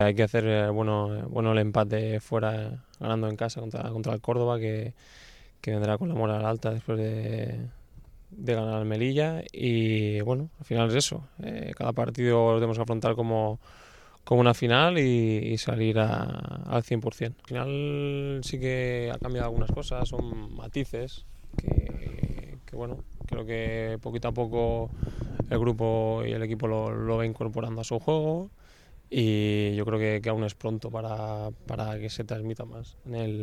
Hay que hacer bueno el empate fuera, ganando en casa contra el Córdoba, que vendrá con la moral alta después de ganar al Melilla. Y bueno, al final es eso. Cada partido lo tenemos que afrontar como una final y salir al 100%. Al final sí que ha cambiado algunas cosas, son matices que bueno, creo que poquito a poco el grupo y el equipo lo va incorporando a su juego. Y yo creo que aún es pronto para que se transmita más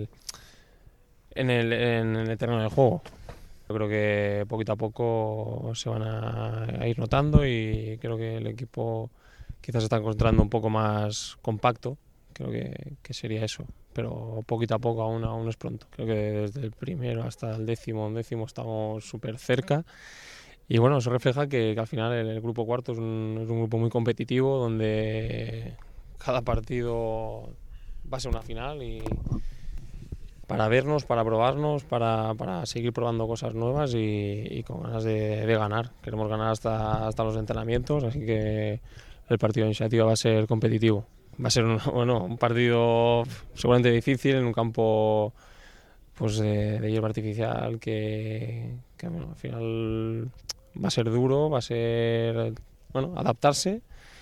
en el terreno del juego. Yo creo que poquito a poco se van a ir notando y creo que el equipo quizás se está encontrando un poco más compacto. Creo que sería eso, pero poquito a poco aún es pronto. Creo que desde el primero hasta el décimo estamos súper cerca. Y bueno, eso refleja que al final el grupo cuarto es un grupo muy competitivo, donde cada partido va a ser una final y para vernos, para probarnos, para seguir probando cosas nuevas y con ganas de ganar. Queremos ganar hasta los entrenamientos, así que el partido de iniciativa va a ser competitivo. Va a ser un partido seguramente difícil en un campo pues de hierba artificial que bueno, al final va a ser duro, va a ser adaptarse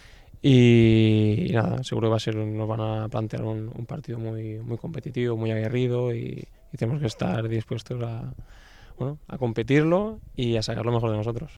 y nada, seguro que nos van a plantear un partido muy, muy competitivo, muy aguerrido y tenemos que estar dispuestos a competirlo y a sacar lo mejor de nosotros.